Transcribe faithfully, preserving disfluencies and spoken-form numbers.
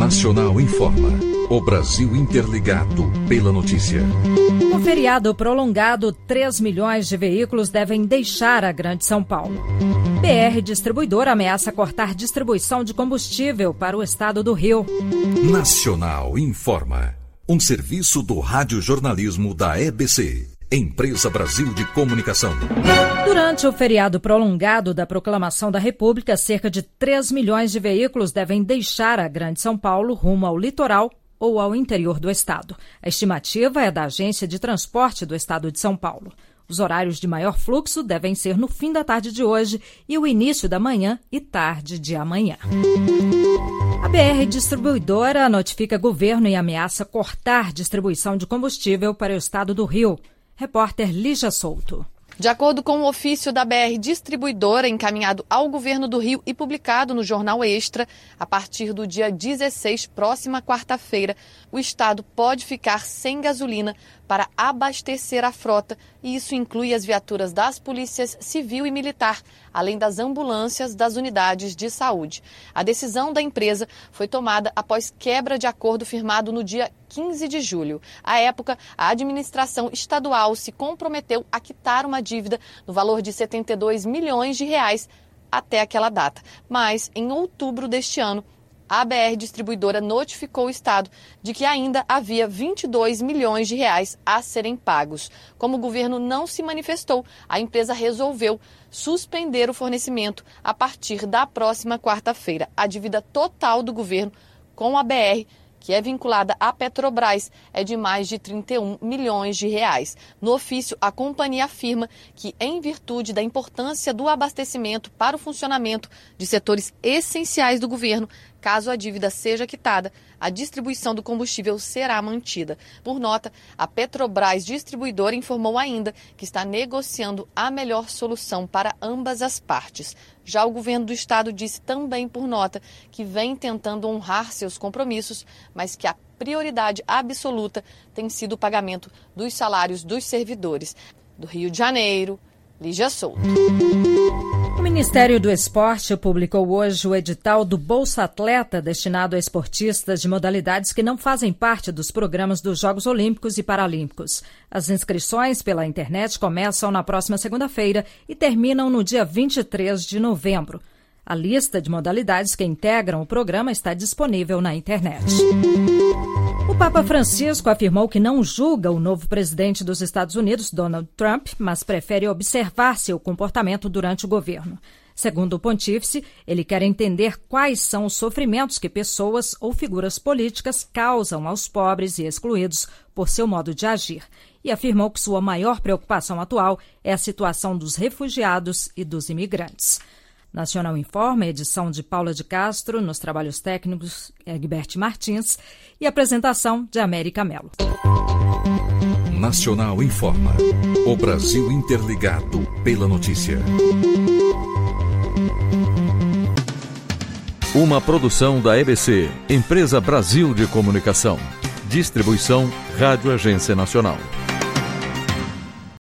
Nacional informa. O Brasil interligado pela notícia. No feriado prolongado, três milhões de veículos devem deixar a Grande São Paulo. B R Distribuidora ameaça cortar distribuição de combustível para o estado do Rio. Nacional informa. Um serviço do radiojornalismo da E B C, Empresa Brasil de Comunicação. Durante o feriado prolongado da Proclamação da República, cerca de três milhões de veículos devem deixar a Grande São Paulo rumo ao litoral ou ao interior do estado. A estimativa é da Agência de Transporte do Estado de São Paulo. Os horários de maior fluxo devem ser no fim da tarde de hoje e o início da manhã e tarde de amanhã. A B R Distribuidora notifica governo e ameaça cortar distribuição de combustível para o estado do Rio. Repórter Lígia Souto. De acordo com o ofício da B R Distribuidora encaminhado ao Governo do Rio e publicado no Jornal Extra, a partir do dia dezesseis, próxima quarta-feira, o estado pode ficar sem gasolina para abastecer a frota, e isso inclui as viaturas das polícias civil e militar, além das ambulâncias das unidades de saúde. A decisão da empresa foi tomada após quebra de acordo firmado no dia quinze de julho. À época, a administração estadual se comprometeu a quitar uma dívida no valor de setenta e dois milhões de reais até aquela data. Mas, em outubro deste ano, a B R Distribuidora notificou o estado de que ainda havia vinte e dois milhões de reais a serem pagos. Como o governo não se manifestou, a empresa resolveu suspender o fornecimento a partir da próxima quarta-feira. A dívida total do governo com a B R, que é vinculada à Petrobras, é de mais de trinta e um milhões de reais. No ofício, a companhia afirma que, em virtude da importância do abastecimento para o funcionamento de setores essenciais do governo, caso a dívida seja quitada, a distribuição do combustível será mantida. Por nota, a Petrobras Distribuidora informou ainda que está negociando a melhor solução para ambas as partes. Já o governo do estado disse também por nota que vem tentando honrar seus compromissos, mas que a prioridade absoluta tem sido o pagamento dos salários dos servidores. Do Rio de Janeiro, Lígia Souto. O Ministério do Esporte publicou hoje o edital do Bolsa Atleta destinado a esportistas de modalidades que não fazem parte dos programas dos Jogos Olímpicos e Paralímpicos. As inscrições pela internet começam na próxima segunda-feira e terminam no dia vinte e três de novembro. A lista de modalidades que integram o programa está disponível na internet. O Papa Francisco afirmou que não julga o novo presidente dos Estados Unidos, Donald Trump, mas prefere observar seu comportamento durante o governo. Segundo o pontífice, ele quer entender quais são os sofrimentos que pessoas ou figuras políticas causam aos pobres e excluídos por seu modo de agir, e afirmou que sua maior preocupação atual é a situação dos refugiados e dos imigrantes. Nacional Informa, edição de Paula de Castro, nos trabalhos técnicos Egbert Martins e apresentação de América Melo. Nacional Informa. O Brasil interligado pela notícia. Uma produção da E B C, Empresa Brasil de Comunicação. Distribuição Rádio Agência Nacional.